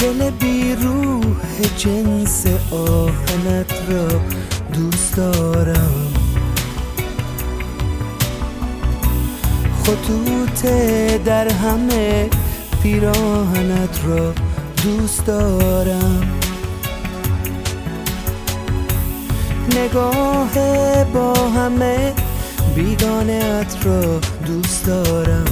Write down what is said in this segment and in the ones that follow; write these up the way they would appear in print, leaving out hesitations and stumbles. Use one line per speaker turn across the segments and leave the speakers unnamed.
دل بی روح جنس آهنت را دوست دارم، خطوط در همه پیراهنت را دوست دارم، نگاه با همه بیگانه‌ات را دوست دارم،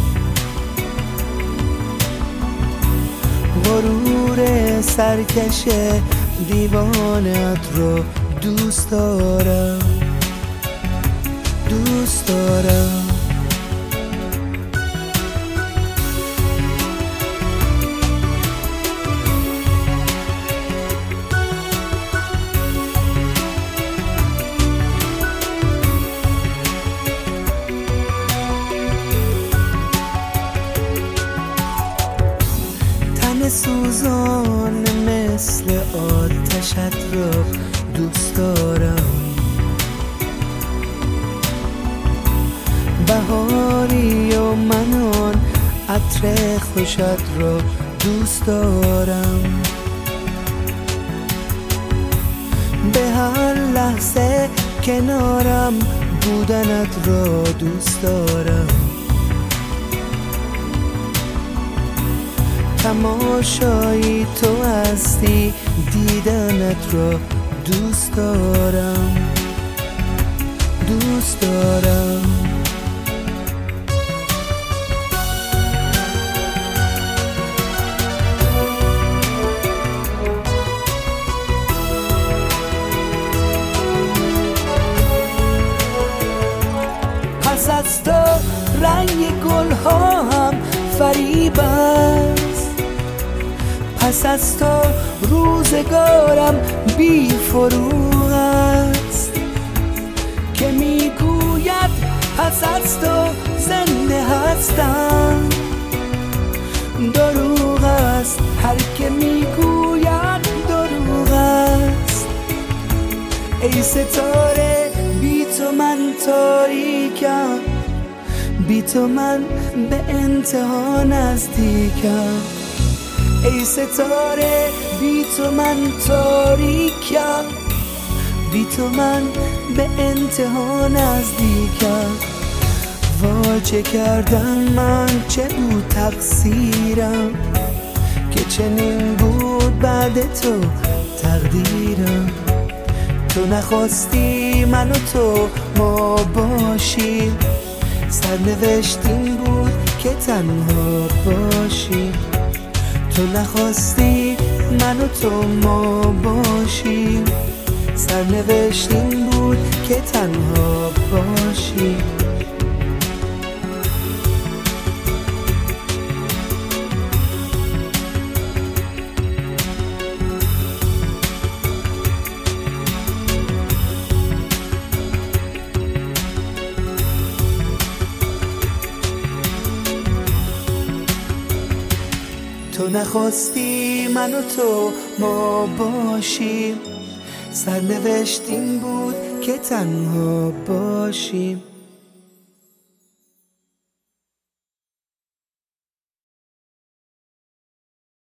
غرور سرکش دیوانه‌ات را دوست دارم، دوست دارم. سوزان مثل آتشت را دوست دارم، بهاری و من آن عطر خوشت را دوست دارم، به هر لحظه کنارم بودنت را دوست دارم، تماشایی تو هستی دیدنت را دوست دارم، دوست دارم. پس از تو رنگ گلها هم فریب است، پس از تو روزگارم بی فروغ است، که میگوید پس از تو زنده هستم، دروغ است هر که میگوید دروغ است. ای ستاره بی تو من تاریکم، بی تو من به انتها نزدیکم، ای ستاره بی تو من تاریکم، بی تو من به انتها نزدیکم. وا چه کردم من، چه بود تقصیرم که چنین بود بعد تو تقدیرم. تو نخواستی من و تو ما باشیم، سرنوشت این بود که تنها باشیم. تو نخواستی من و تو ما باشیم، سرنوشت این بود که تنها باشیم. تو نخواستی من و تو ما باشیم، سرنوشت این بود که تنها باشیم.